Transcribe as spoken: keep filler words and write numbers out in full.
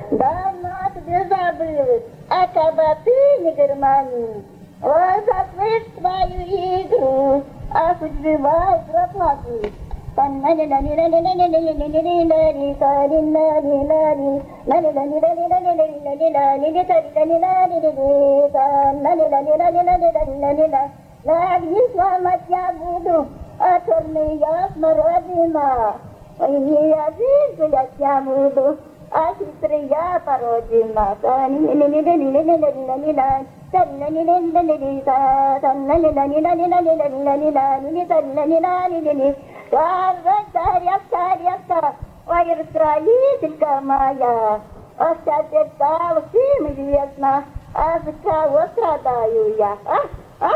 Давно тебе забылась, а кабаты не германии. Ой, заслышь твою игру, а хоть живая заплату. Нагнись вам от я буду, а черный я смородина. Ой, не я жизнь, я буду, а сестры я породина. Царевка, ой, расстроителька моя, а вся сердца всем известна, а за кого страдаю я, а? А?